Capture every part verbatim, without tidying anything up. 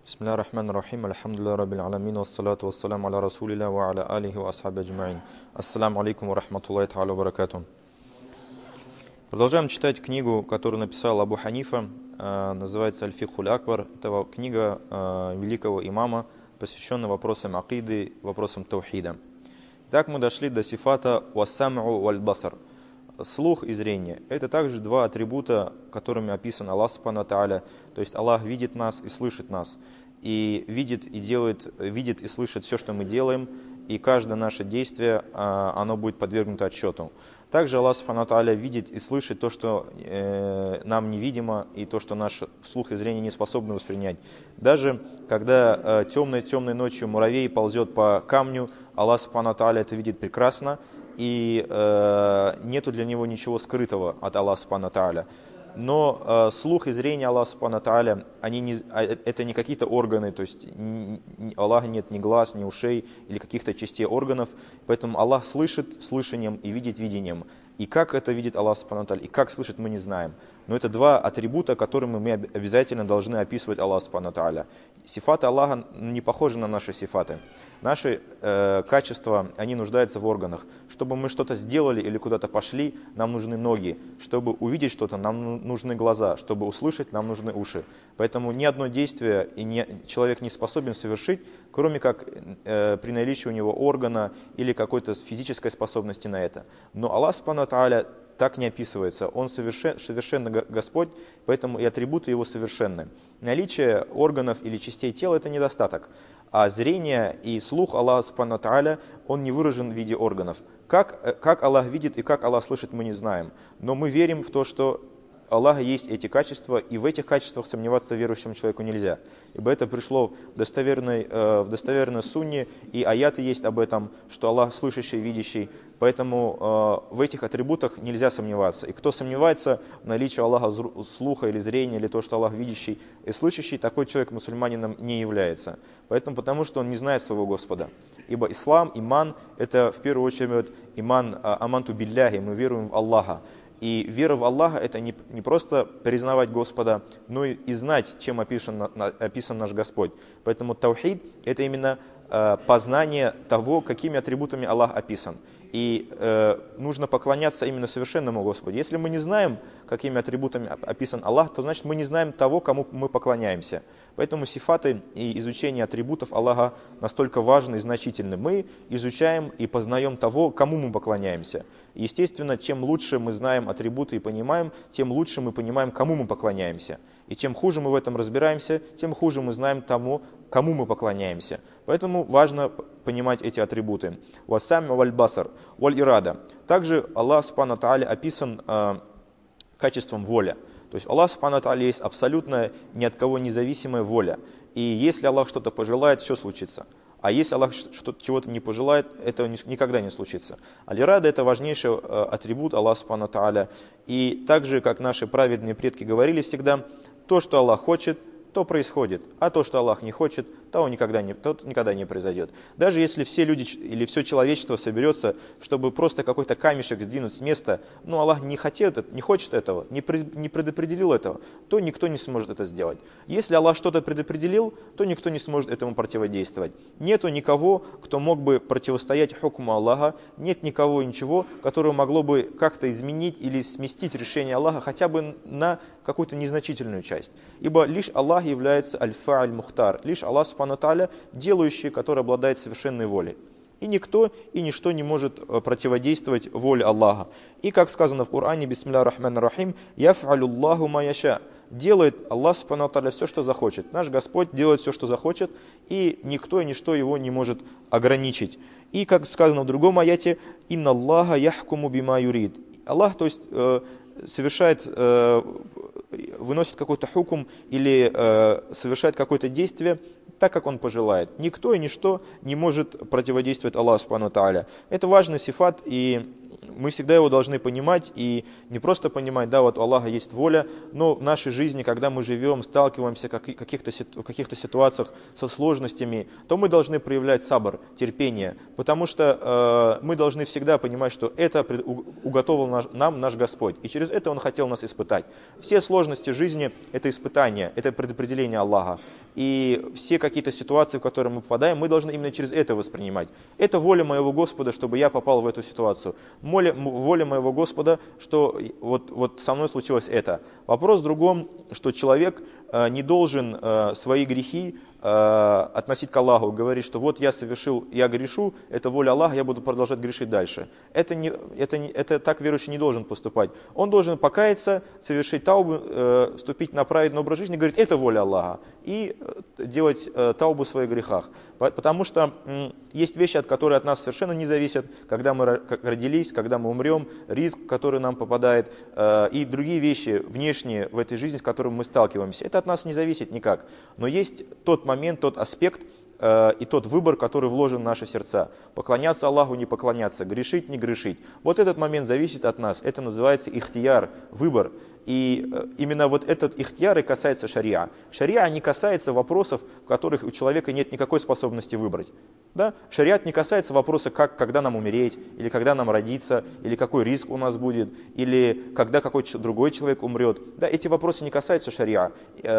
Бисмилля рахман рахим, альхамдулилля раббил аламин, вассалату вассаляму аля расулилля ва аля алихи ва асхаби аджмаин. Ассаламу алейкум ва рахматуллахи та'аля ва баракату. Продолжаем читать книгу, которую написал Абу Ханифа, называется «Аль-Фикхуль Акбар». Это книга великого имама, посвященная вопросам акиды, вопросам таухида. Так мы дошли до сифата «Вассам'у валь-басар». Слух и зрение – это также два атрибута, которыми описан Аллах Субхану ва Тааля. То есть Аллах видит нас и слышит нас, и видит и делает, видит и слышит все, что мы делаем, и каждое наше действие, оно будет подвергнуто отсчету. Также Аллах Субхану ва Тааля видит и слышит то, что э, нам невидимо, и то, что наш слух и зрение не способны воспринять. Даже когда темной-темной ночью муравей ползет по камню, Аллах Субхану ва Тааля это видит прекрасно, и э, нету для него ничего скрытого от Аллаха Субхану ва Тааля. Но э, слух и зрение Аллаха Субхану ва Тааля, они не, это не какие-то органы, то есть Аллаха нет ни глаз, ни ушей или каких-то частей органов, поэтому Аллах слышит слышанием и видит видением. И как это видит Аллах Субхану ва Тааля, и как слышит, мы не знаем. Но это два атрибута, которыми мы обязательно должны описывать Аллаха Субхану ва Тааля. Сифаты Аллаха не похожи на наши сифаты. Наши э, качества, они нуждаются в органах. Чтобы мы что-то сделали или куда-то пошли, нам нужны ноги. Чтобы увидеть что-то, нам нужны глаза. Чтобы услышать, нам нужны уши. Поэтому ни одно действие и не, человек не способен совершить, кроме как э, при наличии у него органа или какой-то физической способности на это. Но Аллах Субхану ва Тааля так не описывается. Он совершен, совершенно Господь, поэтому и атрибуты его совершенны. Наличие органов или частей тела – это недостаток. А зрение и слух Аллаха Субхану ва Тааля, он не выражен в виде органов. Как, как Аллах видит и как Аллах слышит, мы не знаем. Но мы верим в то, что Аллаха есть эти качества, и в этих качествах сомневаться верующему человеку нельзя. Ибо это пришло в достоверной, э, в достоверной сунне, и аяты есть об этом, что Аллах слышащий, видящий. Поэтому э, в этих атрибутах нельзя сомневаться. И кто сомневается в наличии Аллаха слуха или зрения, или то, что Аллах видящий и слышащий, такой человек мусульманином не является. Поэтому потому что он не знает своего Господа. Ибо ислам, иман, это в первую очередь иман аманту билляхи, мы веруем в Аллаха. И вера в Аллаха – это не, не просто признавать Господа, но и, и знать, чем описан, описан наш Господь. Поэтому таухид – это именно э, познание того, какими атрибутами Аллах описан. И э, нужно поклоняться именно совершенному Господу. Если мы не знаем, какими атрибутами описан Аллах, то значит мы не знаем того, кому мы поклоняемся. Поэтому сифаты и изучение атрибутов Аллаха настолько важны и значительны. Мы изучаем и познаем того, кому мы поклоняемся. Естественно, чем лучше мы знаем атрибуты и понимаем, тем лучше мы понимаем, кому мы поклоняемся. И чем хуже мы в этом разбираемся, тем хуже мы знаем тому, кому мы поклоняемся. Поэтому важно понимать эти атрибуты. «Вассам'у валь-басар валь-ирада». Также Аллах Субхану ва Тааля описан э, качеством воля. То есть Аллах Субхану ва Тааля есть абсолютно ни от кого независимая воля. И если Аллах что-то пожелает, все случится. А если Аллах чего-то не пожелает, этого никогда не случится. Аль-ирада – это важнейший атрибут Аллаха Субхану ва Тааля. И так же, как наши праведные предки говорили всегда, то, что Аллах хочет, то происходит, а то, что Аллах не хочет, того никогда не, то никогда не произойдет. Даже если все люди или все человечество соберется, чтобы просто какой-то камешек сдвинуть с места, но Аллах не хотел, не хочет этого, не предопределил этого, то никто не сможет это сделать. Если Аллах что-то предопределил, то никто не сможет этому противодействовать. Нету никого, кто мог бы противостоять хукму Аллаха, нет никого и ничего, которое могло бы как-то изменить или сместить решение Аллаха хотя бы на какую-то незначительную часть. Ибо лишь Аллах является аль-фа'аль мухтар, лишь Аллах Субхану ва Тааля, делающий, который обладает совершенной волей. И никто и ничто не может противодействовать воле Аллаха. И как сказано в Коране, бисмилля рахман рахим, яф'алю Аллаху ма яша. Делает Аллах Субхану ва Тааля все, что захочет. Наш Господь делает все, что захочет, и никто и ничто его не может ограничить. И как сказано в другом аяте, инна Аллаха яхкуму бима юрид. Аллах, то есть, совершает, выносит какой-то хукум или совершает какое-то действие так, как он пожелает. Никто и ничто не может противодействовать Аллаху Субхану ва Тааля. Это важный сифат, и мы всегда его должны понимать, и не просто понимать, да, вот у Аллаха есть воля, но в нашей жизни, когда мы живем, сталкиваемся в каких-то, в каких-то ситуациях со сложностями, то мы должны проявлять сабр, терпение, потому что э, мы должны всегда понимать, что это уготовил наш, нам наш Господь, и через это Он хотел нас испытать. Все сложности жизни – это испытание, это предопределение Аллаха. И все какие-то ситуации, в которые мы попадаем, мы должны именно через это воспринимать. Это воля моего Господа, чтобы я попал в эту ситуацию. Воля, воля моего Господа, что вот, вот со мной случилось это. Вопрос в другом, что человек э, не должен э, свои грехи э, относить к Аллаху, говорить, что вот я совершил, я грешу, это воля Аллаха, я буду продолжать грешить дальше. Это, не, это, не, это так верующий не должен поступать. Он должен покаяться, совершить таубу, э, вступить на праведный образ жизни, говорить, это воля Аллаха, и делать э, таубу в своих грехах. Потому что э, есть вещи, от которых от нас совершенно не зависят, когда мы родились, когда мы умрем, риск, который нам попадает, э, и другие вещи внешние в этой жизни, с которыми мы сталкиваемся. Это от нас не зависит никак. Но есть тот момент, тот аспект э, и тот выбор, который вложен в наши сердца. Поклоняться Аллаху, не поклоняться, грешить, не грешить. Вот этот момент зависит от нас. Это называется ихтияр, выбор. И именно вот этот ихтияр и касается шариа. Шариа не касается вопросов, в которых у человека нет никакой способности выбрать. Да? Шариат не касается вопроса, как, когда нам умереть, или когда нам родиться, или какой риск у нас будет, или когда какой другой человек умрет. Да, эти вопросы не касаются шариа.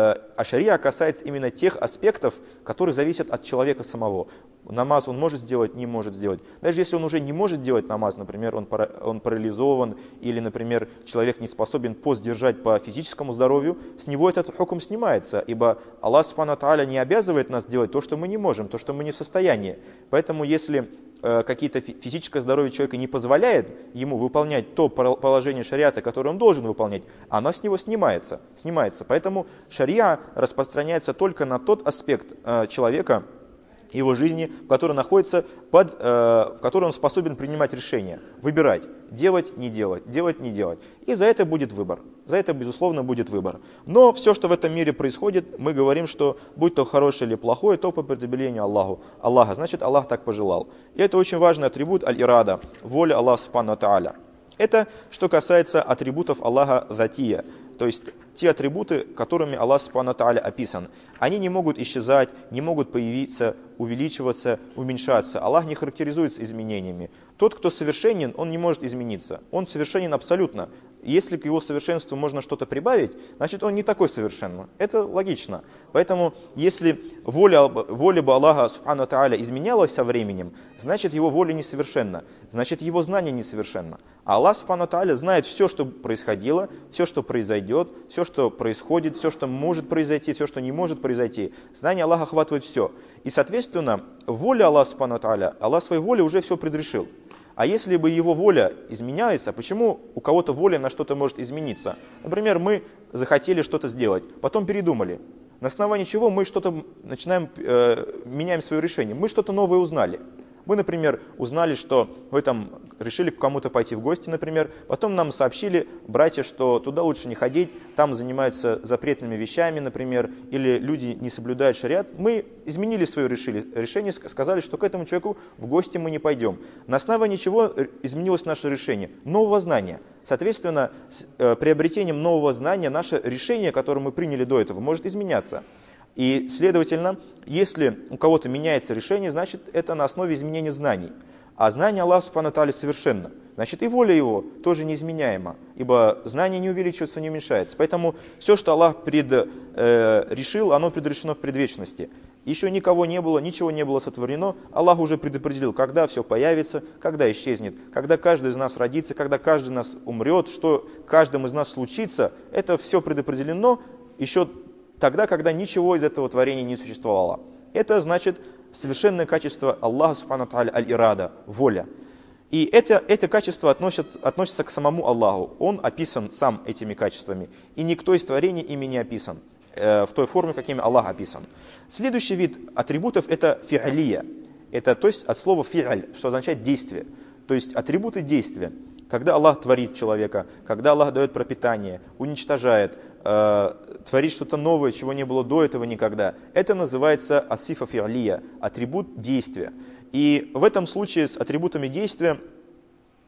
А шариа касается именно тех аспектов, которые зависят от человека самого. Намаз он может сделать, не может сделать. Даже если он уже не может делать намаз, например, он, пара, он парализован, или, например, человек не способен пост держать по физическому здоровью, с него этот хукм снимается, ибо Аллах Субхану ва Тааля не обязывает нас делать то, что мы не можем, то, что мы не в состоянии. Поэтому, если э, какие-то физическое здоровье человека не позволяет ему выполнять то положение шариата, которое он должен выполнять, оно с него снимается. снимается. Поэтому шария распространяется только на тот аспект э, человека, его жизни, в которой находится, под, э, в которой он способен принимать решения, выбирать, делать, не делать, делать, не делать. И за это будет выбор. За это, безусловно, будет выбор. Но все, что в этом мире происходит, мы говорим, что будь то хорошее или плохое, то по определению Аллаху. Аллаха, значит, Аллах так пожелал. И это очень важный атрибут аль-ирада, воля Аллаха Субхану ва Тааля. Это что касается атрибутов Аллаха затия, то есть те атрибуты, которыми Аллах Субхану ва Тааля описан. Они не могут исчезать, не могут появиться, увеличиваться, уменьшаться. Аллах не характеризуется изменениями. Тот, кто совершенен, он не может измениться. Он совершенен абсолютно. Если к его совершенству можно что-то прибавить, значит он не такой совершенный. Это логично. Поэтому если воля, воля бы Аллаха Субхану ва Тааля изменялась со временем, значит его воля несовершенна, значит его знание несовершенно. А Аллах Субхану ва Тааля знает все, что происходило, все, что произойдет, все, что происходит, все, что может произойти, все, что не может произойти. Знание Аллаха охватывает все. И, соответственно, воля Аллаха Субхану ва Тааля, Аллах своей волей уже все предрешил. А если бы его воля изменяется, почему у кого-то воля на что-то может измениться? Например, мы захотели что-то сделать, потом передумали. На основании чего мы что-то начинаем, э, меняем свое решение. Мы что-то новое узнали. Мы, например, узнали, что вы там решили к кому-то пойти в гости, например, потом нам сообщили, братья, что туда лучше не ходить, там занимаются запретными вещами, например, или люди не соблюдают шариат. Мы изменили свое решение, сказали, что к этому человеку в гости мы не пойдем. На основании чего изменилось наше решение? Нового знания. Соответственно, с э, приобретением нового знания наше решение, которое мы приняли до этого, может изменяться. И, следовательно, если у кого-то меняется решение, значит, это на основе изменения знаний. А знание Аллаха Субхану ва Тааля совершенно. Значит, и воля его тоже неизменяема, ибо знание не увеличивается, не уменьшается. Поэтому все, что Аллах пред, э, решил, оно предрешено в предвечности. Еще никого не было, ничего не было сотворено. Аллах уже предопределил, когда все появится, когда исчезнет, когда каждый из нас родится, когда каждый из нас умрет, что каждому из нас случится. Это все предопределено еще тогда, когда ничего из этого творения не существовало. Это значит совершенное качество Аллаха Субхану ва Тааля аль-ирада, воля. И это, это качество относится, относится к самому Аллаху. Он описан сам этими качествами. И никто из творений ими не описан, э, в той форме, какими Аллах описан. Следующий вид атрибутов это фи'алия. Это то есть от слова фи'аль, что означает действие. То есть атрибуты действия. Когда Аллах творит человека, когда Аллах дает пропитание, уничтожает, э, творит что-то новое, чего не было до этого никогда. Это называется асифа фи'алия, атрибут действия. И в этом случае с атрибутами действия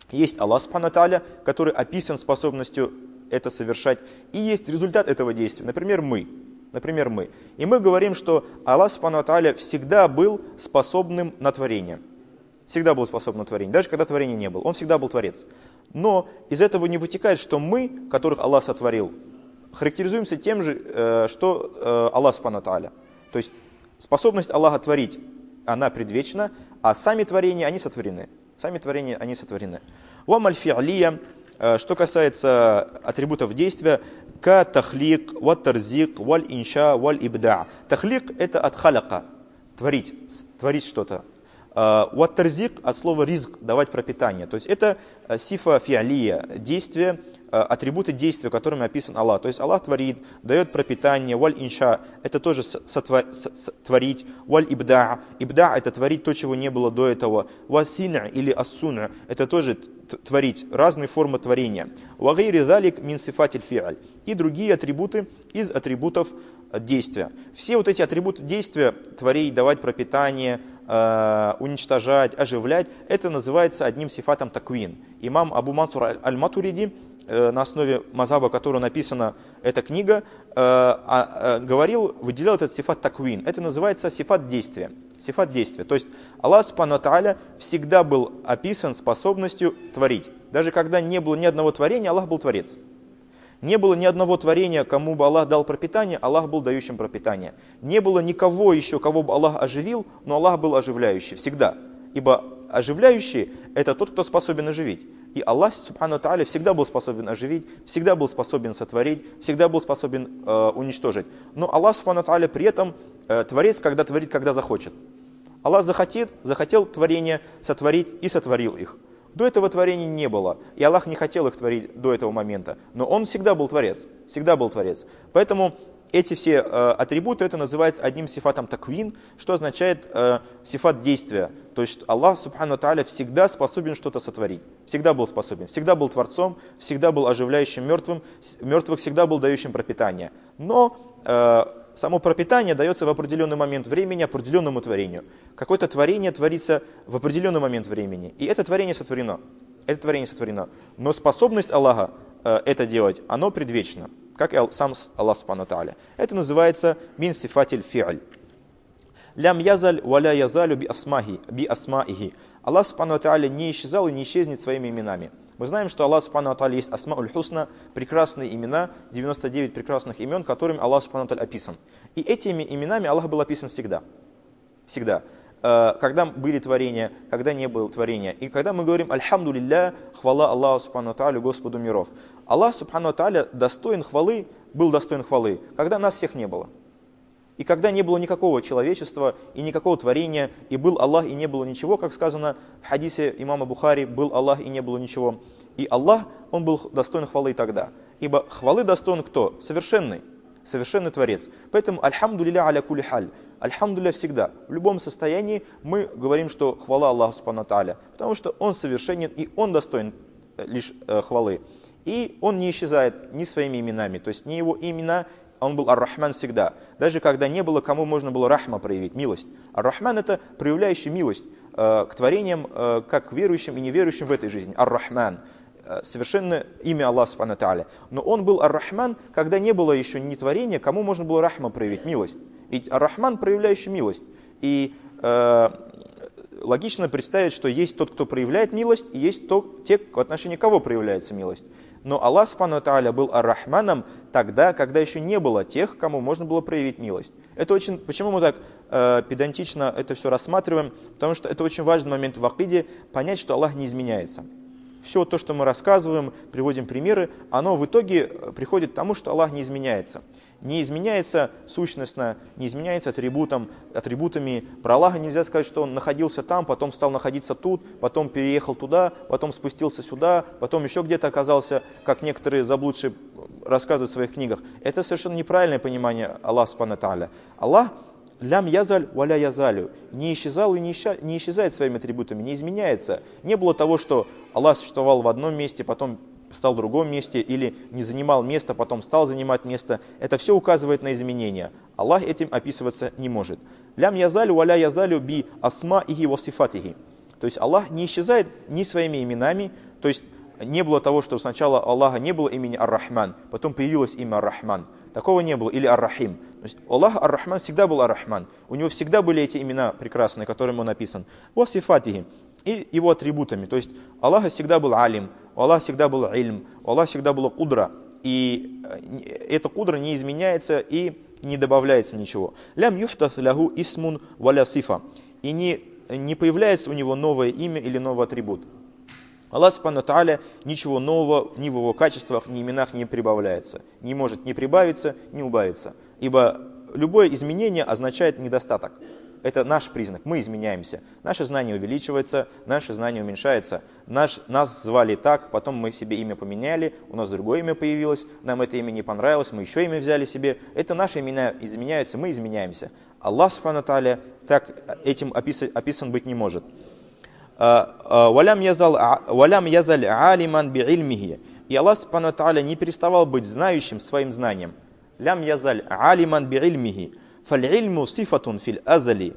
Есть Аллах Субхану ва Тааля, который описан способностью это совершать, и есть результат этого действия, например, мы. Например, мы. И мы говорим, что Аллах Субхану ва Тааля всегда был способным на творение. Всегда был способен на творение, даже когда творения не было. Он всегда был Творец. Но из этого не вытекает, что мы, которых Аллах сотворил, характеризуемся тем же, что Аллах Субхану ва Тааля. То есть способность Аллаха творить, она предвечна, а сами творения, они сотворены. Сами творения, они сотворены. Ва аль-фи'лия, что касается атрибутов действия, ка тахлик, ва тарзик, валь инша, валь ибда. Тахлик – это от халяка, творить, творить что-то. Ва тарзик от слова ризк, давать пропитание. То есть это сифа фи'лия, действие, атрибуты действия, которыми описан Аллах. То есть Аллах творит, дает пропитание, валь инша – это тоже творить, валь ибда. Ибда – это творить то, чего не было до этого. Ва сина или ассуна – это тоже творить, разные формы творения. Ва гайри залик мин сифатиль фи'аль. И другие атрибуты из атрибутов действия. Все вот эти атрибуты действия, творить, давать пропитание, уничтожать, оживлять, это называется одним сифатом таквин. Имам Абу Мансур аль-Матуриди, на основе мазхаба, которого написана эта книга, говорил, выделял этот сифат таквин. Это называется сифат действия. Сифат действия. То есть Аллах Субхану ва Тааля всегда был описан способностью творить. Даже когда не было ни одного творения, Аллах был Творец. Не было ни одного творения, кому бы Аллах дал пропитание, Аллах был дающим пропитание. Не было никого еще, кого бы Аллах оживил, но Аллах был оживляющий всегда. Ибо оживляющий – это тот, кто способен оживить. И Аллах Субхану ва Тааля всегда был способен оживить, всегда был способен сотворить, всегда был способен э, уничтожить. Но Аллах Субхану ва Тааля при этом э, творец, когда творит, когда захочет. Аллах захотел, захотел творение сотворить и сотворил их. До этого творения не было, и Аллах не хотел их творить до этого момента. Но Он всегда был Творец, всегда был Творец. Поэтому эти все э, атрибуты, это называется одним сифатом таквин, что означает э, сифат действия. То есть Аллах Субхану ва Тааля всегда способен что-то сотворить. Всегда был способен, всегда был Творцом, всегда был оживляющим мертвым, мертвых всегда был дающим пропитание. Но э, само пропитание дается в определенный момент времени определенному творению. Какое-то творение творится в определенный момент времени. И это творение сотворено. Это творение сотворено. Но способность Аллаха э, это делать, оно предвечно. Как и сам Аллах Субхану ва Тааля. Это называется мин сифатиль фи'аль. Лям язаль валя язалю би асмахи, би асмаихи. Аллах Субхану ва Тааля не исчезал и не исчезнет своими именами. Мы знаем, что Аллах Субхану ва Тааля есть асмауль хусна, прекрасные имена, девяносто девять прекрасных имен, которыми Аллах Субхану ва Тааля описан. И этими именами Аллах был описан всегда. Всегда. Когда были творения, когда не было творения. И когда мы говорим «Альхамду лилля», хвала Аллаху Субхану ва Тааля, Господу миров. Аллах Субхану ва Тааля достоин хвалы, был достоин хвалы, когда нас всех не было. И когда не было никакого человечества и никакого творения, и был Аллах, и не было ничего, как сказано в хадисе имама Бухари, был Аллах, и не было ничего. И Аллах, Он был достоин хвалы тогда. Ибо хвалы достоин кто? Совершенный. Совершенный Творец. Поэтому «Альхамду лилля аля кули халь». Альхамдулилля всегда. В любом состоянии мы говорим, что хвала Аллаху Субхану ва Тааля. Потому что Он совершенен, и Он достоин лишь э, хвалы. И Он не исчезает ни своими именами. То есть не Его имена, Он был Ар-Рахман всегда. Даже когда не было, кому можно было рахма проявить, милость. Ар-Рахман – это проявляющий милость э, к творениям, э, как к верующим и неверующим в этой жизни. Ар-Рахман. Совершенно имя Аллаха Субхану ва Тааля. Но Он был Ар-Рахман, когда не было еще ни творения, кому можно было рахма проявить, милость. Ведь Ар-Рахман проявляющий милость. И э, логично представить, что есть тот, кто проявляет милость, и есть тот, те, в отношении кого проявляется милость. Но Аллах Субхану ва Тааля был Ар-Рахманом тогда, когда еще не было тех, кому можно было проявить милость. Это очень, почему мы так э, педантично это все рассматриваем? Потому что это очень важный момент в акиде, понять, что Аллах не изменяется. Все то, что мы рассказываем, приводим примеры, оно в итоге приходит к тому, что Аллах не изменяется. Не изменяется сущностно, не изменяется атрибутом, атрибутами. Про Аллаха нельзя сказать, что Он находился там, потом стал находиться тут, потом переехал туда, потом спустился сюда, потом еще где-то оказался, как некоторые заблудшие рассказывают в своих книгах. Это совершенно неправильное понимание Аллаха Субхану ва Тааля. Аллах «Лям язаль валя язалю» не исчезал и не исчезает своими атрибутами, не изменяется. Не было того, что Аллах существовал в одном месте, потом стал в другом месте, или не занимал место, потом стал занимать место. Это все указывает на изменения. Аллах этим описываться не может. «Лям язалю валя язалю би асма ихи ва сифатихи». То есть Аллах не исчезает ни своими именами, то есть не было того, что сначала Аллаха не было имени Ар-Рахман, потом появилось имя Ар-Рахман. Такого не было. Или Ар-Рахим. То есть Аллах Ар-Рахман всегда был Ар-Рахман. У него всегда были эти имена прекрасные, которыми он написан. Васифатихи. И его атрибутами. То есть Аллах всегда был Алим, у Аллаха всегда был Ильм, у Аллаха всегда была Кудра. И эта Кудра не изменяется и не добавляется ничего. Лям юхтас лаху исмун валя сифа. И не, не появляется у него новое имя или новый атрибут. Аллах Субхану ва Тааля ничего нового ни в его качествах, ни именах не прибавляется. Не может ни прибавиться, ни убавиться. Ибо любое изменение означает недостаток. Это наш признак. Мы изменяемся. Наше знание увеличивается, наше знание уменьшается. Наш, нас звали так, потом мы себе имя поменяли, у нас другое имя появилось, нам это имя не понравилось, мы еще имя взяли себе. Это наши имена изменяются, мы изменяемся. Аллах Субхану ва Тааля так этим описан, описан быть не может. «Валям язаль алиман би ильмихи». И Аллах Субхану ва Тааля не переставал быть знающим своим знанием. «Лям язаль алиман би ильмихи». «Фаль-ильму сифатун фил азали».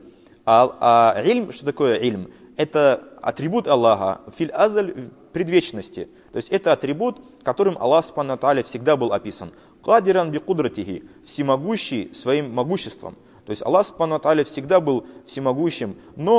А, а ильм, что такое ильм? Это атрибут Аллаха фил азаль, в предвечности. То есть это атрибут, которым Аллах Субхану ва Тааля всегда был описан. «Кадиран би кудратихи», всемогущий своим могуществом. То есть Аллах Субхану ва Тааля всегда был всемогущим,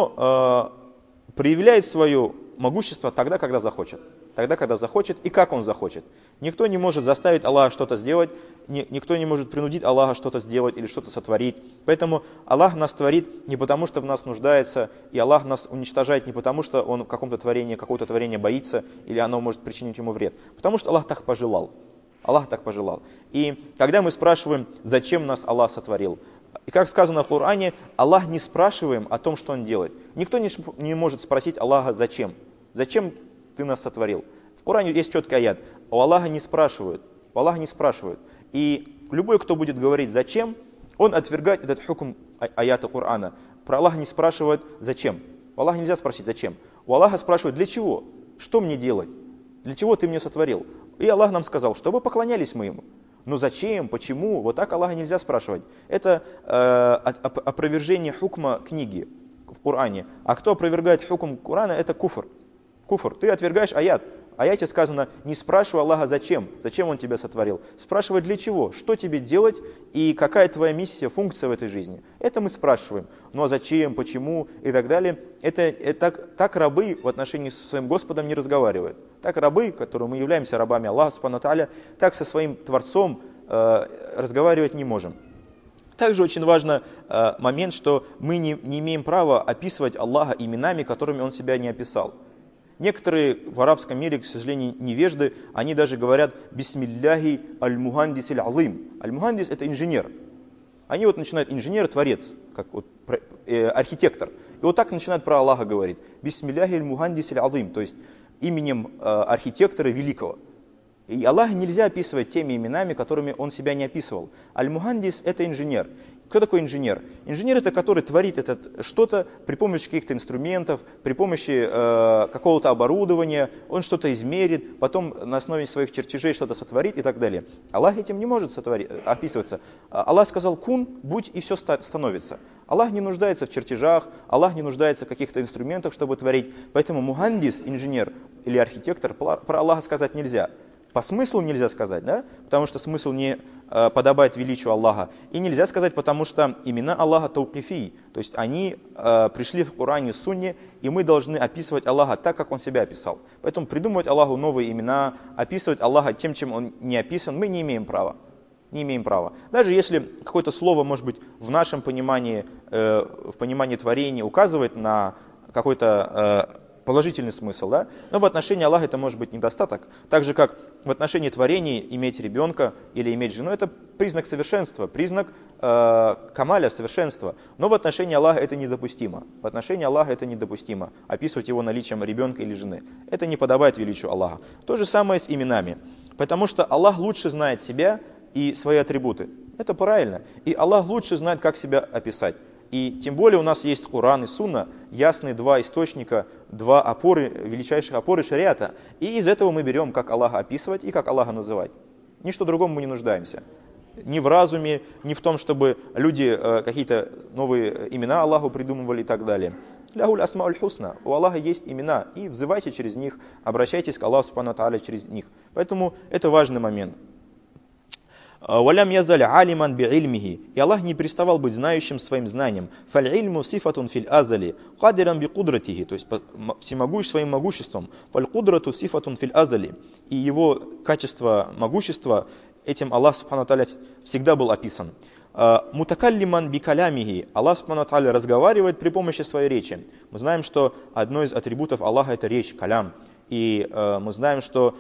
но э, проявляет свое могущество тогда, когда захочет. Тогда, когда захочет и как он захочет. Никто не может заставить Аллаха что-то сделать, ни, никто не может принудить Аллаха что-то сделать или что-то сотворить. Поэтому Аллах нас творит не потому, что в нас нуждается, и Аллах нас уничтожает не потому, что он в каком-то творении, какое-то творение боится, или оно может причинить ему вред. Потому что Аллах так пожелал. Аллах так пожелал. И когда мы спрашиваем, зачем нас Аллах сотворил, и как сказано в Коране, Аллах не спрашиваем о том, что Он делает. Никто не, не может спросить Аллаха, зачем. Зачем ты нас сотворил? В Коране есть четкий аят. У Аллаха не спрашивают. У Аллаха не спрашивают. И любой, кто будет говорить «зачем», он отвергает этот хукм аята Корана. Про Аллаха не спрашивают «зачем». У Аллаха нельзя спросить «зачем». У Аллаха спрашивают «для чего? Что мне делать? Для чего ты мне сотворил?» И Аллах нам сказал, чтобы поклонялись мы Ему. Но зачем, почему? Вот так Аллаха нельзя спрашивать. Это э, опровержение хукма книги в Коране. А кто опровергает хукм Корана, это куфр. Куфр. Ты отвергаешь аят. В аяте сказано, не спрашивай Аллаха зачем, зачем Он тебя сотворил. Спрашивай для чего, что тебе делать и какая твоя миссия, функция в этой жизни. Это мы спрашиваем. Ну а зачем, почему и так далее. Это, это так, так рабы в отношении со своим Господом не разговаривают. Так рабы, которые мы являемся рабами Аллаха Субхану ва Тааля, так со своим Творцом э, разговаривать не можем. Также очень важный э, момент, что мы не, не имеем права описывать Аллаха именами, которыми Он себя не описал. Некоторые в арабском мире, к сожалению, невежды, они даже говорят «Бисмилляхи аль-мухандис аль-азим». Аль-мухандис – это инженер. Они вот начинают инженер, творец, как вот, э, архитектор. И вот так начинают про Аллаха говорить. «Бисмилляхи аль-мухандис аль-азим», то есть именем э, архитектора великого. И Аллаха нельзя описывать теми именами, которыми Он себя не описывал. Аль-мухандис – это инженер. Кто такой инженер? Инженер – это который творит это что-то при помощи каких-то инструментов, при помощи э, какого-то оборудования, он что-то измерит, потом на основе своих чертежей что-то сотворит и так далее. Аллах этим не может сотворить, описываться. Аллах сказал «кун», «будь» и все становится. Аллах не нуждается в чертежах, Аллах не нуждается в каких-то инструментах, чтобы творить. Поэтому мухандис, инженер или архитектор, про Аллаха сказать нельзя. По смыслу нельзя сказать, да? Потому что смысл не э, подобает величию Аллаха. И нельзя сказать, потому что имена Аллаха таукифи, то есть они э, пришли в Коране, Сунне, и мы должны описывать Аллаха так, как Он себя описал. Поэтому придумывать Аллаху новые имена, описывать Аллаха тем, чем Он не описан, мы не имеем права. Не имеем права. Даже если какое-то слово, может быть, в нашем понимании, э, в понимании творения указывает на какой-то э, положительный смысл, да? Но в отношении Аллаха это может быть недостаток. Так же, как в отношении творения иметь ребенка или иметь жену, это признак совершенства, признак э, камаля, совершенства. Но в отношении Аллаха это недопустимо. В отношении Аллаха это недопустимо. Описывать его наличием ребенка или жены. Это не подобает величию Аллаха. То же самое с именами. Потому что Аллах лучше знает себя и свои атрибуты. Это правильно. И Аллах лучше знает, как себя описать. И тем более у нас есть Коран и Сунна, ясные два источника, два опоры, величайших опоры шариата. И из этого мы берем, как Аллаха описывать и как Аллаха называть. Ничто другому мы не нуждаемся. ни в разуме, ни в том, чтобы люди какие-то новые имена Аллаху придумывали и так далее. Ляхуль асмауль хусна. У Аллаха есть имена, и взывайте через них, обращайтесь к Аллаху субхану ва тааля через них. Поэтому это важный момент. «Валям язаль алиман би ильмихи». И Аллах не переставал быть знающим своим знанием. «Фаль ильму сифатун фил азали, кадиран би кудратихи». То есть всемогущ своим могуществом. «Фаль кудрату сифатун фил азали». И его качество могущества, этим Аллах субхану ва тааля всегда был описан. «Мутакаллиман би калямихи». Аллах субхану ва тааля разговаривает при помощи своей речи. Мы знаем, что одно из атрибутов Аллаха это речь, калям. И э, мы знаем, что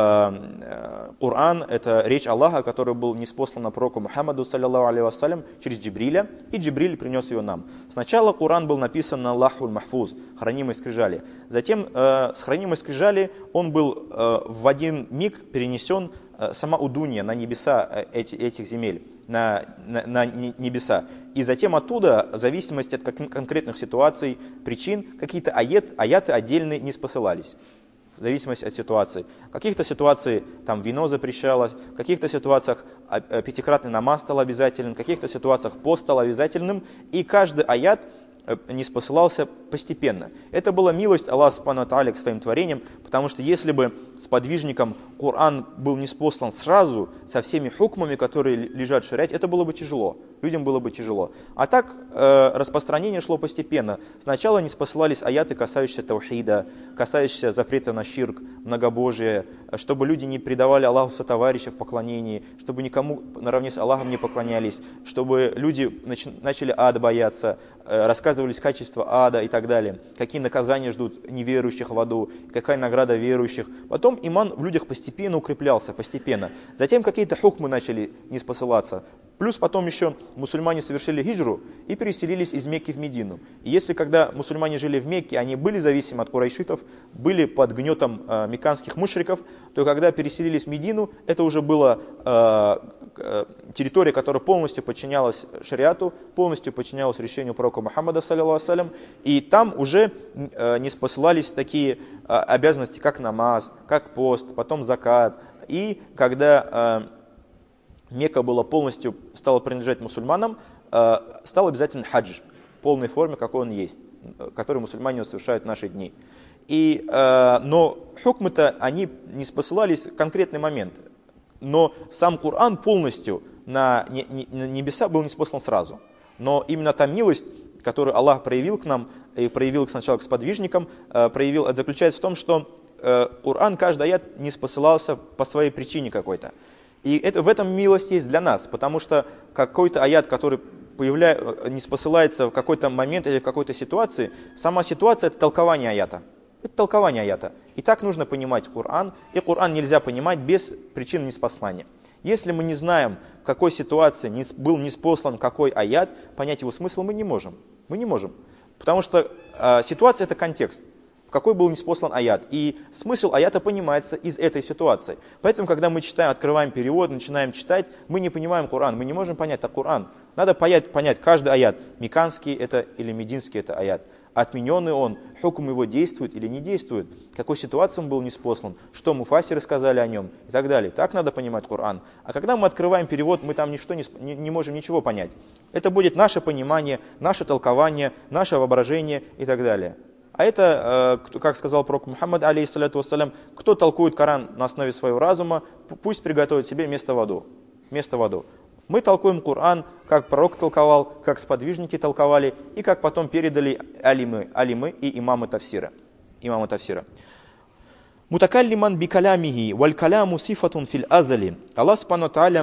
Коран – это речь Аллаха, который был ниспослан на пророку Мухаммаду, саллиллаху алейхи вассалям, через Джибриля, и Джибриль принес ее нам. Сначала Коран был написан на Лахуль Махфуз, хранимой скрижали. Затем э, с хранимой скрижали он был э, в один миг перенесен э, сама Удунья на небеса э, эти, этих земель, на, на, на небеса. И затем оттуда, в зависимости от конкретных ситуаций, причин, какие-то аяты, аяты отдельные не спосылались. В зависимости от ситуации. В каких-то ситуациях там вино запрещалось, в каких-то ситуациях пятикратный намаз стал обязательным, в каких-то ситуациях пост стал обязательным, и каждый аят не спосылался постепенно. Это была милость Аллаха субхану ва тааля к своим творениям, потому что если бы сподвижникам Коран был ниспослан сразу, со всеми хукмами, которые лежат в шариате, это было бы тяжело, людям было бы тяжело. А так э, распространение шло постепенно. Сначала не спосылались аяты, касающиеся таухида, касающиеся запрета на ширк, многобожие, чтобы люди не предавали Аллаху сотоварища в поклонении, чтобы никому наравне с Аллахом не поклонялись, чтобы люди нач- начали ад бояться, э, рассказывались качества ада и так далее, какие наказания ждут неверующих в аду, какая награда верующих. Потом иман в людях постепенно укреплялся, постепенно. Затем какие-то хукмы начали не спосылаться. Плюс потом еще мусульмане совершили хиджру и переселились из Мекки в Медину. И если когда мусульмане жили в Мекке, они были зависимы от курайшитов, были под гнетом э, мекканских мушриков, то когда переселились в Медину, это уже была э, э, территория, которая полностью подчинялась шариату, полностью подчинялась решению пророка Мухаммада, саллиллаху алейхи ва саллям, и там уже э, не спосылались такие э, обязанности, как намаз, как пост, потом закат. И когда э, Мекка была полностью, стала принадлежать мусульманам, э, стал обязательно хадж в полной форме, какой он есть, который мусульмане совершают в наши дни. И, э, но хукмы-то, они не спосылались в конкретный момент. Но сам Коран полностью на, не, не, на небеса был ниспослан сразу. Но именно та милость, которую Аллах проявил к нам, и проявил сначала к сподвижникам, э, проявил, заключается в том, что э, Коран, каждый аят не спосылался по своей причине какой-то. И это, в этом милость есть для нас, потому что какой-то аят, который появля... не спосылается в какой-то момент или в какой-то ситуации, сама ситуация – это толкование аята. Это толкование аята. И так нужно понимать Коран, и Коран нельзя понимать без причин ниспослания. Если мы не знаем, в какой ситуации был ниспослан какой аят, понять его смысл мы не можем. Мы не можем. Потому что э, ситуация – это контекст. В какой был ниспослан аят. И смысл аята понимается из этой ситуации. Поэтому, когда мы читаем, открываем перевод, начинаем читать, мы не понимаем Коран, мы не можем понять, так Коран. Надо понять, понять каждый аят, мекканский это или мединский это аят. Отмененный он, хукм его действует или не действует, в какой ситуации он был ниспослан, что муфассиры сказали о нем и так далее. Так надо понимать Коран. А когда мы открываем перевод, мы там ничто не, не, не можем ничего понять. Это будет наше понимание, наше толкование, наше воображение и так далее. А это, как сказал пророк Мухаммад, алейхиссалату вассалям, кто толкует Коран на основе своего разума, пусть приготовит себе место в аду. Место в аду. Мы толкуем Коран, как пророк толковал, как сподвижники толковали, и как потом передали алимы, алимы и имамы тафсира. Имамы тафсира. Мутакаллиман би калямихи, валь каляму сифатун фил азали. Аллах субхану ва тааля,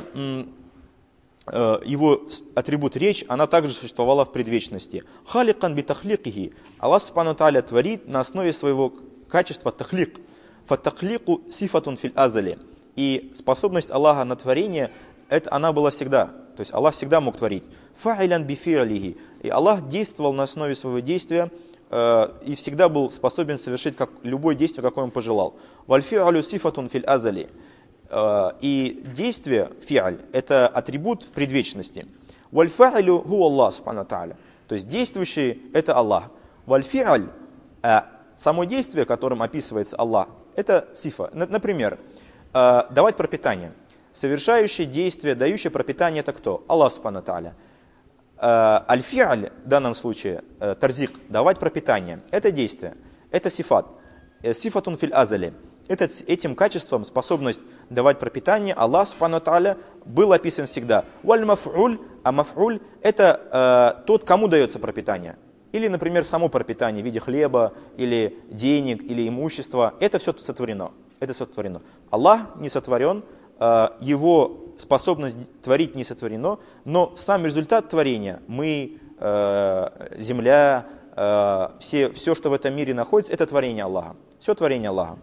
его атрибут речь, она также существовала в предвечности. Халикан би тахликихи. Аллах субхану ва тааля творит на основе своего качества тахлик. Фаттахлику сифатун фил азали. И способность Аллаха на творение, это она была всегда. То есть Аллах всегда мог творить. Фа'iлян би фи'алихи. И Аллах действовал на основе своего действия э, и всегда был способен совершить как, любое действие, какое он пожелал. Валь фи'алю сифатун фил азали. И действие, фи'аль, это атрибут в предвечности. Валь фа'илю ху Аллах, субхану ва тааля. То есть действующий это Аллах. Валь фи'аль, само действие, которым описывается Аллах, это сифа. Например, давать пропитание. совершающий действие, дающий пропитание, это кто? Аллах субхану ва тааля. Аль-фи'аль, в данном случае, тарзик, давать пропитание, это действие, это сифат. Сифатун филь азали. Это, этим качеством, способность давать пропитание, Аллах субхану ва тааля был описан всегда. Валь маф'уль, а маф'уль это э, тот, кому дается пропитание. Или, например, само пропитание в виде хлеба, или денег, или имущества. Это все сотворено. Это сотворено. Аллах не сотворен, э, его способность творить не сотворено, но сам результат творения, мы, э, земля, э, все, все, что в этом мире находится, это творение Аллаха. Все творение Аллаха.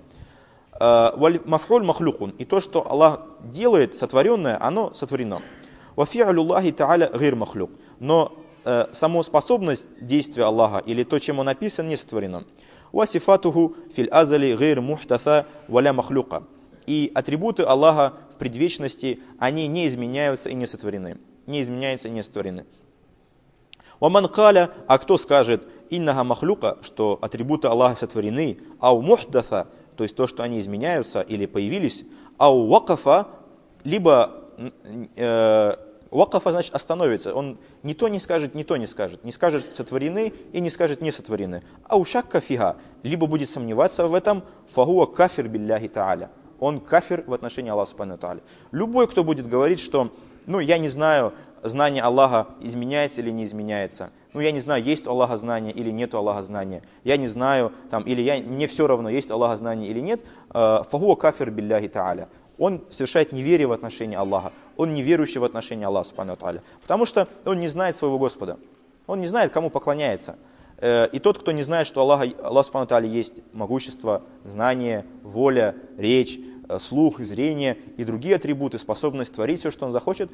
Маф'уль махлюкун. И то, что Аллах делает, сотворенное, оно сотворено. Вафи'алюллахи та'аля гайр махлюк. Но э, само способность действия Аллаха, или то, чем он написан, не сотворено. Васифатуху филь азали гайр мухтаса валя махлюка. И атрибуты Аллаха в предвечности, они не изменяются и не сотворены. Не изменяются и не сотворены. Ваман каля, а кто скажет, иннага махлюка, что атрибуты Аллаха сотворены, ау мухдаса, то есть то, что они изменяются или появились, ау вакафа, либо э, вакафа значит остановится, он не то не скажет, не то не скажет, не скажет сотворены и не скажет не сотворены, ау шакка фига, либо будет сомневаться в этом, фагуа кафир билляхи тааля, он кафир в отношении Аллаха субхану ва тааля. Любой, кто будет говорить, что, ну, я не знаю, знание Аллаха изменяется или не изменяется. Ну, я не знаю, есть у Аллаха знание или нет у Аллаха знания. Я не знаю, там, или я, мне все равно, есть у Аллаха знание или нет. Фагуа кафир билляхи тааля. Он совершает неверие в отношении Аллаха. Он неверующий в отношении Аллаха субхану ва тааля. Потому что он не знает своего Господа. Он не знает, кому поклоняется. И тот, кто не знает, что Аллах, Аллах субхану ва тааля есть могущество, знание, воля, речь, слух, зрение и другие атрибуты, способность творить все, что он захочет,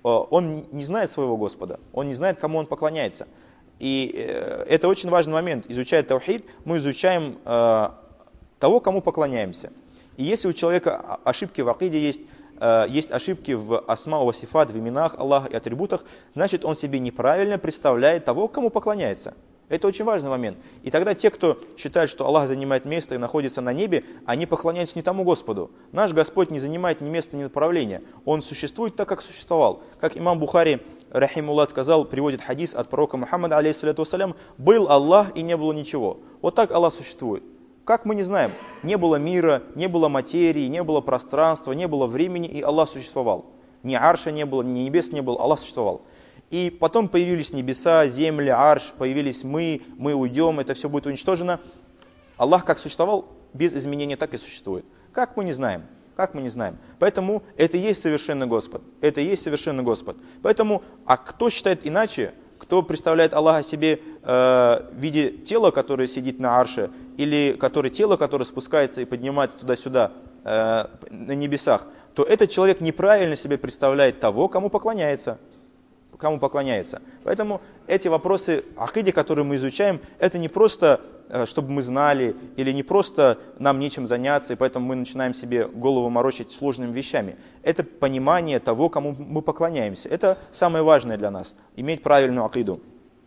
он не знает своего Господа. Он не знает, кому он поклоняется. И это очень важный момент. Изучая таухид, мы изучаем э, того, кому поклоняемся. И если у человека ошибки в акиде есть, э, есть ошибки в асма ва сифат, в именах Аллаха и атрибутах, значит, он себе неправильно представляет того, кому поклоняется. Это очень важный момент. И тогда те, кто считает, что Аллах занимает место и находится на небе, они поклоняются не тому Господу. Наш Господь не занимает ни места, ни направления. Он существует так, как существовал. Как имам Бухари, рахимуллах, сказал, приводит хадис от пророка Мухаммада, алейхиссаляту вассалям, был Аллах и не было ничего. Вот так Аллах существует. Как мы не знаем, не было мира, не было материи, не было пространства, не было времени, и Аллах существовал. Ни арша не было, ни небес не было, Аллах существовал. И потом появились небеса, земля, арш, появились мы, мы уйдем, это все будет уничтожено. Аллах как существовал, без изменения так и существует. Как мы не знаем, как мы не знаем. Поэтому это и есть совершенный Господь, это и есть совершенный Господь. Поэтому, а кто считает иначе, кто представляет Аллаха себе э, в виде тела, которое сидит на арше, или который, тело, которое спускается и поднимается туда-сюда э, на небесах, то этот человек неправильно себе представляет того, кому поклоняется. кому поклоняется. Поэтому эти вопросы акиды, которые мы изучаем, это не просто, чтобы мы знали, или не просто нам нечем заняться, и поэтому мы начинаем себе голову морочить сложными вещами. Это понимание того, кому мы поклоняемся. Это самое важное для нас, иметь правильную акиду.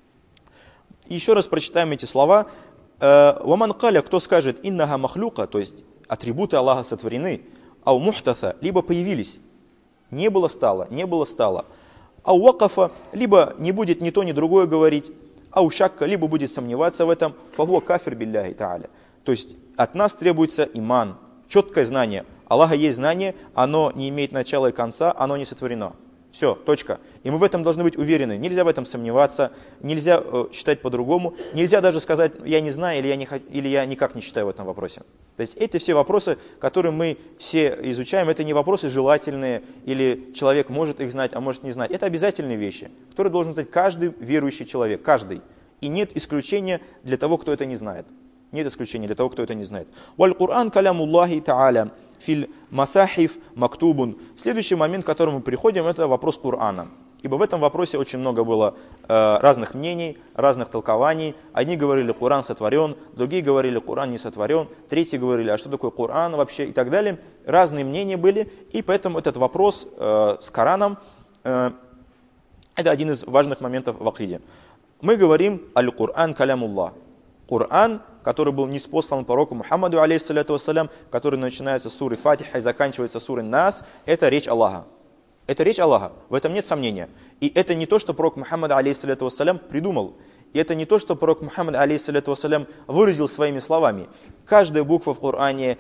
Еще раз прочитаем эти слова. «Ваман каля», кто скажет «иннага махлюка», то есть атрибуты Аллаха сотворены, «ау мухтаса», либо появились, не было стало, не было стало, «ау вакафа», либо не будет ни то, ни другое говорить, «ау шакка», либо будет сомневаться в этом, «фагуа кафир билляхи тааля». То есть от нас требуется иман, четкое знание. Аллаха есть знание, оно не имеет начала и конца, оно не сотворено. Все, точка. И мы в этом должны быть уверены. Нельзя в этом сомневаться, нельзя э, считать по-другому, нельзя даже сказать, я не знаю или я, не, или я никак не считаю в этом вопросе. То есть эти все вопросы, которые мы все изучаем, это не вопросы желательные, или человек может их знать, а может не знать. Это обязательные вещи, которые должен знать каждый верующий человек, каждый. И нет исключения для того, кто это не знает. Нет исключения для того, кто это не знает. «Валь Кур'ан калямуллахи та'аля филь масахиф мактубун». Следующий момент, к которому мы приходим, это вопрос Кур'ана. Ибо в этом вопросе очень много было э, разных мнений, разных толкований. Одни говорили, Кур'ан сотворен, другие говорили, Кур'ан не сотворен, третьи говорили, а что такое Кур'ан вообще и так далее. Разные мнения были, и поэтому этот вопрос э, с Кораном, э, это один из важных моментов в акиде. Мы говорим, аль-Кур'ан калямуллах. Кур'ан который был ниспослан пророку Мухаммаду, алейхиссаляту вассалям, который начинается с суры Фатиха и заканчивается сурой Нас, это речь Аллаха. Это речь Аллаха, в этом нет сомнения. И это не то, что пророк Мухаммад, алейхиссаляту вассалям, придумал. И это не то, что пророк Мухаммад, алейхиссаляту вассалям, выразил своими словами. Каждая буква в Коране,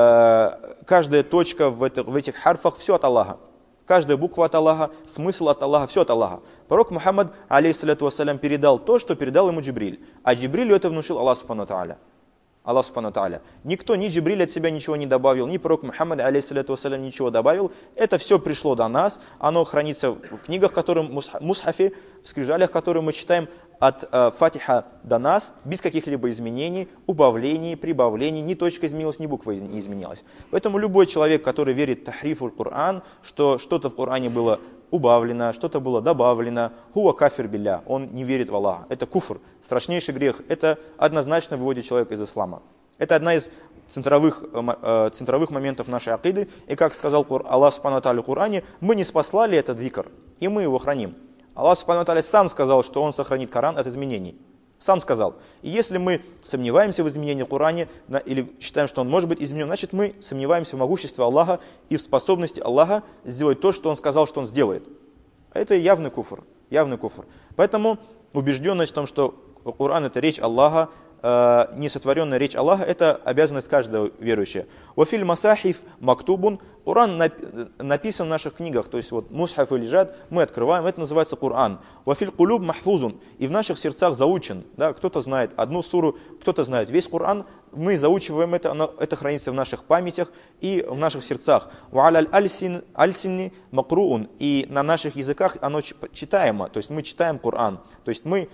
э, каждая точка в, это, в этих харфах, все от Аллаха. Каждая буква от Аллаха, смысл от Аллаха, все от Аллаха. Пророк Мухаммад, алейхиссаляту вассалям, передал то, что передал ему Джибриль. А Джибрилю это внушил Аллах субхану ва тааля. Аллах субхану ва тааля. Никто, ни Джибриль от себя ничего не добавил, ни пророк Мухаммад, алейхиссаляту вассалям, ничего добавил. Это все пришло до нас, оно хранится в книгах, которым, мусхафе, в скрижалях, которые мы читаем от э, Фатиха до нас, без каких-либо изменений, убавлений, прибавлений, ни точка изменилась, ни буква не изменилась. Поэтому любой человек, который верит в тахрифу Коран, что что-то в Коране было убавлено, что-то было добавлено, хуа кафир билля, он не верит в Аллаха. Это куфр, страшнейший грех, это однозначно выводит человека из ислама. Это одна из центровых, э, центровых моментов нашей акиды. И как сказал Аллах субхану ва тааля в Коране, мы не спаслали этот зикр, и мы его храним. Аллах субхану ва тааля сам сказал, что Он сохранит Коран от изменений. Сам сказал. И если мы сомневаемся в изменении в Коране, или считаем, что он может быть изменен, значит мы сомневаемся в могуществе Аллаха и в способности Аллаха сделать то, что Он сказал, что Он сделает. Это явный куфр. Явный куфр. Поэтому убежденность в том, что Коран это речь Аллаха, несотворенная речь Аллаха, это обязанность каждого верующего. Вафиль масахиф мактубун, Коран написан в наших книгах, то есть вот мусхафы лежат, мы открываем, это называется Коран. Вафиль кулюб махфузун, и в наших сердцах заучен, да, кто-то знает одну суру, кто-то знает весь Коран, мы заучиваем это, оно, это хранится в наших памятях и в наших сердцах. Ва'аляль альсинни макруун, и на наших языках оно читаемо, то есть мы читаем Коран, то есть мы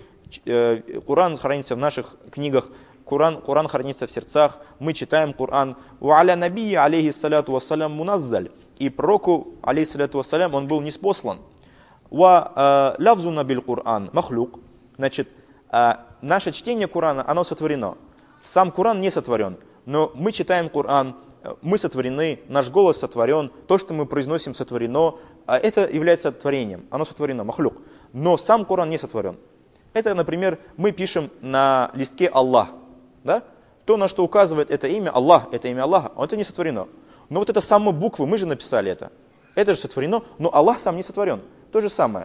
Коран хранится в наших книгах, Коран, Коран хранится в сердцах, мы читаем Коран. «Ва'аля набии, алейхиссаляту вассалям, муназзаль». И пророку, алейхиссаляту вассалям, он был ниспослан. «Ва лавзуна бил Коран, махлюк». Значит, наше чтение Корана, оно сотворено. Сам Коран не сотворен, но мы читаем Коран, мы сотворены, наш голос сотворен, то, что мы произносим, сотворено. Это является творением, оно сотворено, махлюк. Но сам Коран не сотворен. Это, например, мы пишем на листке Аллах. Да? То, на что указывает это имя, Аллах, это имя Аллаха, это не сотворено. Но вот это самые буквы, мы же написали это. Это же сотворено, но Аллах сам не сотворен. То же самое.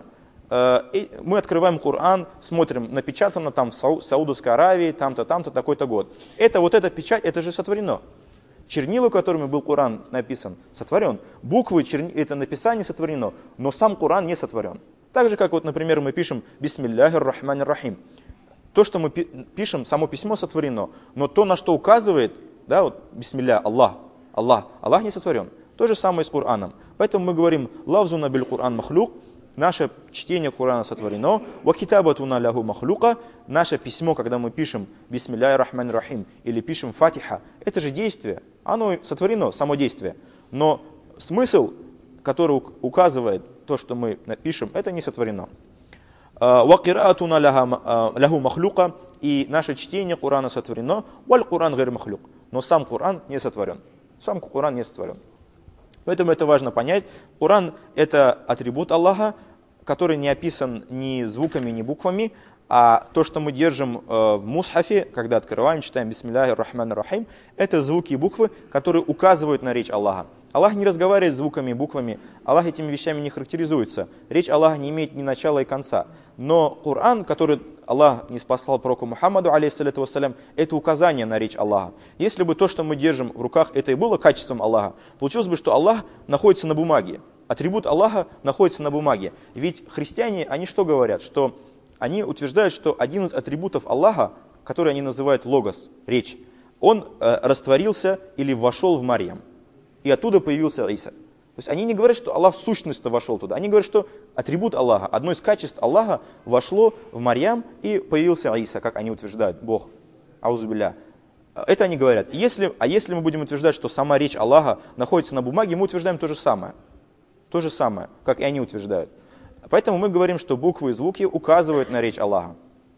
Мы открываем Коран, смотрим, напечатано там в Саудовской Аравии, там-то, там-то, такой-то год. Это вот эта печать, это же сотворено. Чернила, которыми был Коран написан, сотворен. Буквы, черни... это написание сотворено, но сам Коран не сотворен. Так же, как вот, например, мы пишем «Бисмилляхир рахманир рахим». То, что мы пишем, само письмо сотворено, но то, на что указывает, да, вот «Бисмилля», Аллах, Аллах, Аллах не сотворен. То же самое с Кораном. Поэтому мы говорим «Лавзуна биль Коран махлюк», наше чтение Корана сотворено, «Ва китабатуна ляху махлюка», наше письмо, когда мы пишем «Бисмилляхир рахманир рахим» или пишем «Фатиха», это же действие, оно сотворено, само действие. Но смысл, который указывает то, что мы напишем, это не сотворено. «Вакираатуна ляху махлюка», и наше чтение Корана сотворено, «Валь Коран гайр махлюк», но сам Коран не сотворен. Сам Коран не сотворен. Поэтому это важно понять. Коран это атрибут Аллаха, который не описан ни звуками, ни буквами, а то, что мы держим в мусхафе, когда открываем, читаем «Бисмилляхир рахманир рахим», это звуки и буквы, которые указывают на речь Аллаха. Аллах не разговаривает звуками и буквами, Аллах этими вещами не характеризуется. Речь Аллаха не имеет ни начала и конца. Но Коран, который Аллах не спаслал пророку Мухаммаду, алейхиссалату вассалям, это указание на речь Аллаха. Если бы то, что мы держим в руках, это и было качеством Аллаха, получилось бы, что Аллах находится на бумаге. Атрибут Аллаха находится на бумаге. Ведь христиане, они что говорят? Что они утверждают, что один из атрибутов Аллаха, который они называют логос, речь, он э, растворился или вошел в Марьям. И оттуда появился Иса. То есть они не говорят, что Аллах сущностно вошел туда. Они говорят, что атрибут Аллаха, одно из качеств Аллаха вошло в Марьям и появился Иса, как они утверждают, Бог. Аузубилля. Это они говорят. Если, а если мы будем утверждать, что сама речь Аллаха находится на бумаге, мы утверждаем то же самое. То же самое, как и они утверждают. Поэтому мы говорим, что буквы и звуки указывают на речь Аллаха.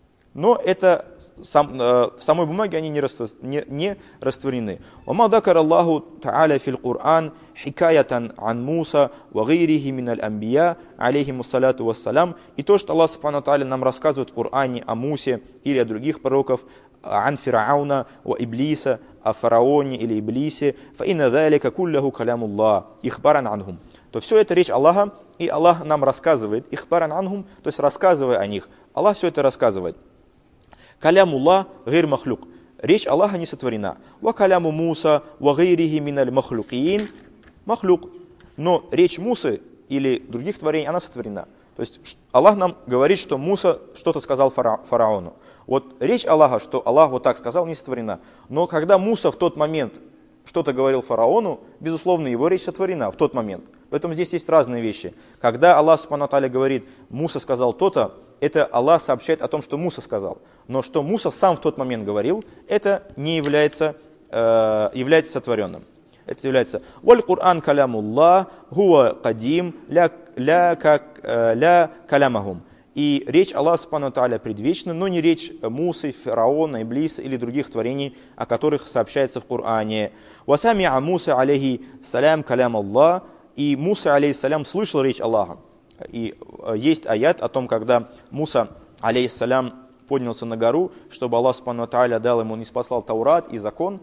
Но это сам, э, в самой бумаге они не, раствор, не, не растворены. وَمَا ذَكَرَ اللَّهُ تَعَالَى فِي الْقُرْآنِ حِكَايَةً عَنْ مُوسَى وَغَيْرِهِ مِنَ الْأَنْبِيَاءِ عَلَيْهِمُ الصَّلَاةُ وَالسَّلَامُ. И то, что Аллах Субхану ва Тааля нам рассказывает в Коране о Мусе или о других пророков, ан фирауна ва иблиса, о фараоне или иблисе, фа инна залика куллаху калямуллах, ихбаран анхум. То все это речь Аллаха, и Аллах нам рассказывает, ихбаран анхум, то есть рассказывая о них. Аллах все это рассказывает. Калямуллах гайр махлюк. Речь Аллаха не сотворена. Ва каляму Муса ва гайрихи миналь махлюкиин махлюк. Но речь Мусы или других творений, она сотворена. То есть Аллах нам говорит, что Муса что-то сказал фара, фараону. Вот речь Аллаха, что Аллах вот так сказал, не сотворена. Но когда Муса в тот момент что-то говорил фараону, безусловно, его речь сотворена в тот момент. Поэтому здесь есть разные вещи. Когда Аллах субхану ва тааля говорит, Муса сказал то-то, это Аллах сообщает о том, что Муса сказал. Но что Муса сам в тот момент говорил, это не является, э, является сотворенным. Это является «Валь Кур'ан калямуллах, хуа кадим, ля, ля, как, ля калямахум». И речь Аллаха субхану ва тааля предвечна, но не речь Мусы, фараона, Иблиса или других творений, о которых сообщается в Коране. «Васами'a Муса алейхи салям калям Аллах». И Муса алейхиссалям слышал речь Аллаха. И есть аят о том, когда Муса алейхиссалям поднялся на гору, чтобы Аллах субхану ва тааля дал ему, ниспослал Таурат и закон,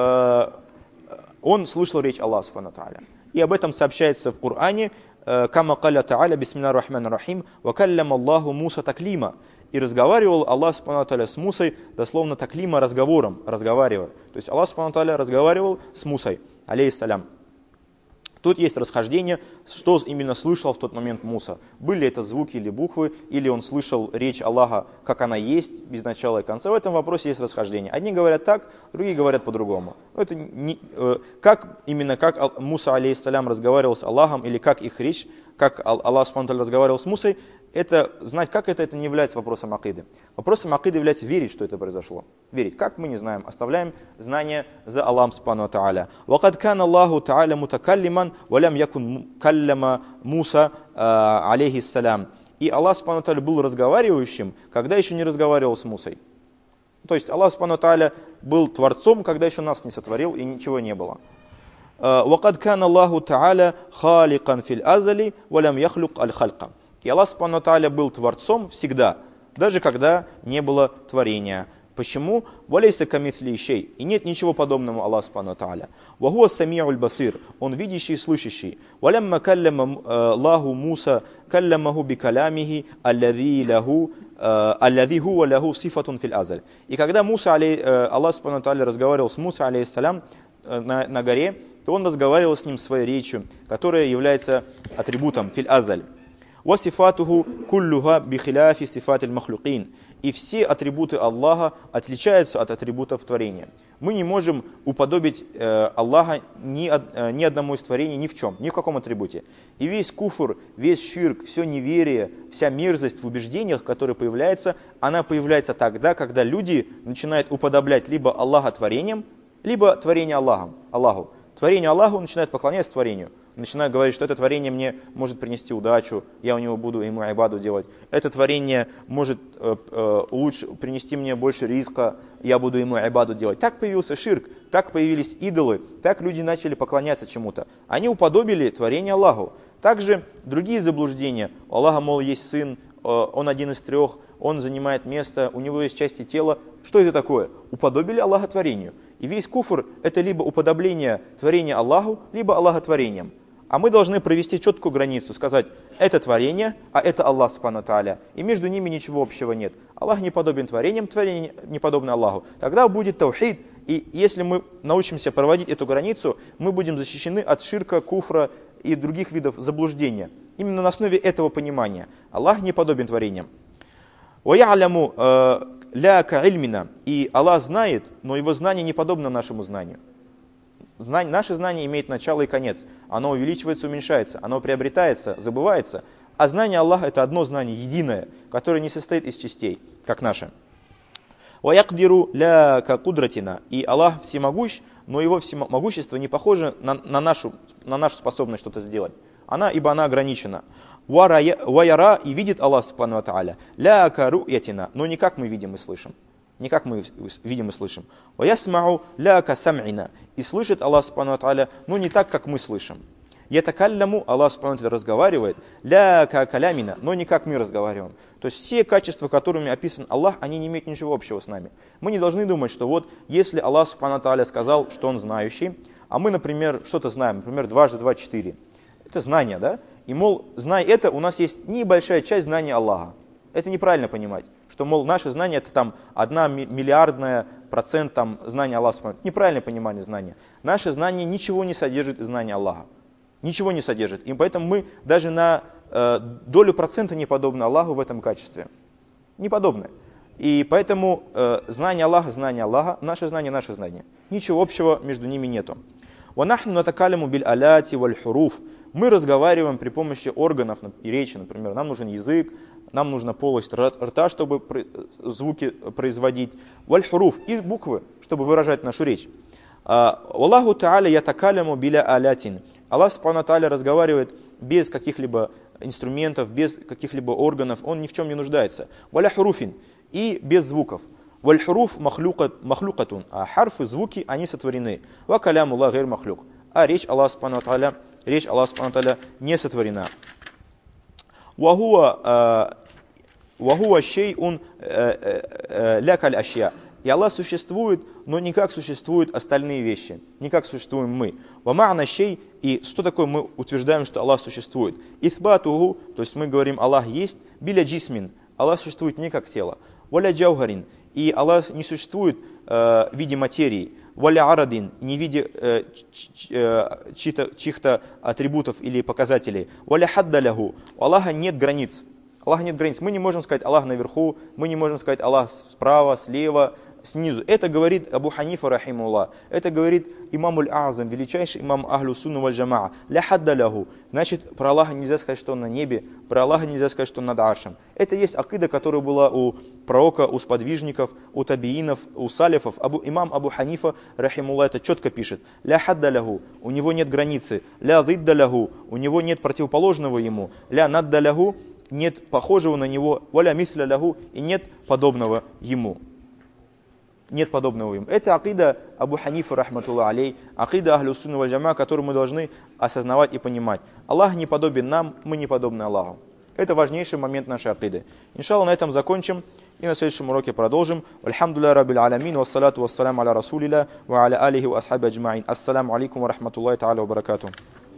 он слышал речь Аллаха субхану ва тааля. И об этом сообщается в Коране, «Кама калля тааля, бисмиллахир рахманир рахим, ва калляма Аллаху Муса таклима». И разговаривал Аллах субхану ва тааля с Мусой, дословно таклима, разговором, разговаривая. То есть Аллах субхану ва тааля разговаривал с Мусой, алейхиссалям. Тут есть расхождение, что именно слышал в тот момент Муса. Были это звуки или буквы, или он слышал речь Аллаха, как она есть, без начала и конца. В этом вопросе есть расхождение. Одни говорят так, другие говорят по-другому. Это не, э, как, именно как Муса алейхиссалям разговаривал с Аллахом, или как их речь, как Аллах субхану ва тааля разговаривал с Мусой, это, знать, как это, это не является вопросом акиды. Вопросом акиды является верить, что это произошло. Верить. Как, мы не знаем. Оставляем знание за Аллахом субхану ва тааля. وَقَدْ كَانَ اللَّهُ تَعَالَى مُتَكَلِّمًا وَلَمْ يَكُنْ كَلَّمَ Муса алейхиссалям. И Аллах субхану ва тааля был разговаривающим, когда еще не разговаривал с Мусой. То есть Аллах субхану ва тааля был творцом, когда еще нас не сотворил и ничего не было. وَقَدْ كَانَ اللَّهُ تَعَالَى خَالِقًا فِي الْأَزَلِ وَلَمْ يَخْلُقْ الْخَلْقَ. И Аллах субхану ва тааля был творцом всегда, даже когда не было творения. Почему? «Валейса камитли шей». И нет ничего подобного Аллаху субхану ва тааля. «Ва хуа сами'уль басир». Он видящий и слышащий. «Валямма калляма Аллаху Муса каллямаху бикалямихи алладhi лаху алладhi хуа лаху сифатун фил азаль». И когда Муса, Аллах субхану ва тааля разговаривал с Мусой алейхиссалям на, на горе, то он разговаривал с ним своей речью, которая является атрибутом фил азаль. «Васифатуху куллюха бихиляфи сифатиль махлюкин». И все атрибуты Аллаха отличаются от атрибутов творения. Мы не можем уподобить э, Аллаха ни, э, ни одному из творений ни в чем, ни в каком атрибуте. И весь куфр, весь ширк, все неверие, вся мерзость в убеждениях, которая появляется, она появляется тогда, когда люди начинают уподоблять либо Аллаха творением, либо творение Аллахом, Аллаху. Творение Аллаху начинает поклоняться творению. Начинают говорить, что это творение мне может принести удачу, я у него буду ему айбаду делать. Это творение может э, э, лучше, принести мне больше риска, я буду ему айбаду делать. Так появился ширк, так появились идолы, так люди начали поклоняться чему-то. Они уподобили творение Аллаху. Также другие заблуждения. У Аллаха, мол, есть сын, э, он один из трех, он занимает место, у него есть части тела. Что это такое? Уподобили Аллаха творению. И весь куфр – это либо уподобление творения Аллаху, либо Аллаха творением. А мы должны провести четкую границу, сказать, это творение, а это Аллах субхану ва тааля. И между ними ничего общего нет. Аллах не подобен творениям, творение не подобно Аллаху. Тогда будет таухид, и если мы научимся проводить эту границу, мы будем защищены от ширка, куфра и других видов заблуждения. Именно на основе этого понимания. Аллах не подобен творениям. «Ва'яляму ля ка'ильмина». И Аллах знает, но его знание не подобно нашему знанию. Знание, наше знание имеет начало и конец. Оно увеличивается, уменьшается, оно приобретается, забывается. А знание Аллаха – это одно знание, единое, которое не состоит из частей, как наше. «Ваякдиру ля ка кудратина». И Аллах всемогущ, но его всемогущество не похоже на, на, нашу, на нашу способность что-то сделать. Она, ибо она ограничена. «Ваяра» и видит Аллах субхану ва тааля. «Ля ка ру'ятина». Но не как мы видим и слышим. Не как мы видим и слышим. «Ваясмау ля ка сам'ина». И слышит Аллах субхану ва тааля, но не так, как мы слышим. ятакалляму, Аллах субхану ва тааля разговаривает, ля ка калямина, но не как мы разговариваем. То есть все качества, которыми описан Аллах, они не имеют ничего общего с нами. Мы не должны думать, что вот если Аллах субхану ва тааля сказал, что Он знающий, а мы, например, что-то знаем, например, дважды два четыре. Это знание, да? И, мол, зная это, у нас есть небольшая часть знания Аллаха. Это неправильно понимать, что, мол, наше знание это там одна миллиардная процент там, знания Аллаха. Неправильное понимание знания. Наше знание ничего не содержит из знания Аллаха. Ничего не содержит. И поэтому мы даже на э, долю процента не подобны Аллаху в этом качестве. Не подобны. И поэтому э, знание Аллаха, знание Аллаха, наше знание, наше знание. Ничего общего между ними нету. وَنَحْنُ نَتَكَلَّمُ بِالْآلَاتِ وَالْحُرُوفِ. Мы разговариваем при помощи органов и речи, например. Нам нужен язык, нам нужна полость рта, чтобы звуки производить. «Валь-хуруф» и буквы, чтобы выражать нашу речь. «Аллаху та'аля ятакаляму биля алятин». Аллах субхану ва тааля разговаривает без каких-либо инструментов, без каких-либо органов, Он ни в чем не нуждается. «Валя хуруфин» и без звуков. «Валь-хуруф махлюкатун», а харфы, звуки, они сотворены. «Ва каляму Аллах гайр махлюк», а речь Аллаха субхану ва тааля, речь Аллаха субхану ва тааля не сотворена. «Вахуа шейун ля каль ашья». И Аллах существует, но не как существуют остальные вещи, не как существуем мы. «Ва шей», и что такое мы утверждаем, что Аллах существует? «Исбатуху», то есть мы говорим, Аллах есть, «биля джисмин», Аллах существует не как тело. «Валя джаугарин», и Аллах не существует э, в виде материи. «Валя арадин», не в виде э, чьих-то, чьих-то атрибутов или показателей. «Валя хаддаляху», у Аллаха нет границ. Аллаха нет границ. Мы не можем сказать Аллах наверху, мы не можем сказать Аллах справа, слева, снизу. Это говорит Абу Ханифа, рахимуллах. Это говорит имам Аль-Азам, величайший имам Ахлю Сунна валь Джамаа. Ля хаддаляху. Значит, про Аллаха нельзя сказать, что он на небе, про Аллаха нельзя сказать, что он над аршем. Это есть акида, которая была у пророка, у сподвижников, у табиинов, у салифов. Абу, имам Абу Ханифа, рахимуллах, это четко пишет. Ля хаддаляху. У него нет границы. Ля зиддаляху. У него нет противоположного ему. Ля наддаляху. Нет похожего на него. Валя мисля ляху. И нет подобного ему. Нет подобного им. Это акида Абу Ханифа, рахматуллах алей, акида Ахлю Сунна валь Джамаа, которую мы должны осознавать и понимать. Аллах не подобен нам, мы не подобны Аллаху. Это важнейший момент нашей акиды. Иншаллах, на этом закончим и на следующем уроке продолжим. Альхамдулилля раббил алямин, вассалату вассаляму аля расулилля, ва аля алихи ва асхаби аджмаин. Ассаламу алейкум ва рахматуллахи та'аля ва баракатух.